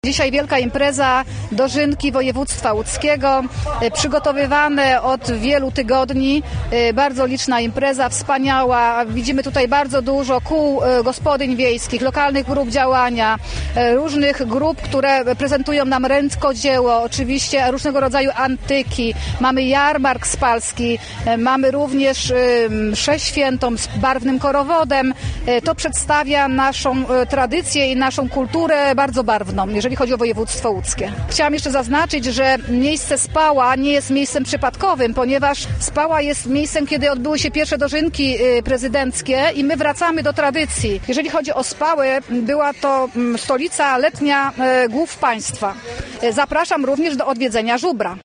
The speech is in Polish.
Dzisiaj wielka impreza Dożynki województwa łódzkiego, przygotowywane od wielu tygodni, bardzo liczna impreza, wspaniała. Widzimy tutaj bardzo dużo kół gospodyń wiejskich, lokalnych grup działania, różnych grup, które prezentują nam rękodzieło, oczywiście różnego rodzaju antyki. Mamy jarmark spalski, mamy również mszę świętą z barwnym korowodem. To przedstawia naszą tradycję i naszą kulturę bardzo barwną, jeżeli chodzi o województwo łódzkie. Chciałam jeszcze zaznaczyć, że miejsce Spała nie jest miejscem przypadkowym, ponieważ Spała jest miejscem, kiedy odbyły się pierwsze dożynki prezydenckie i my wracamy do tradycji. Jeżeli chodzi o Spałę, była to stolica letnia głów państwa. Zapraszam również do odwiedzenia Żubra.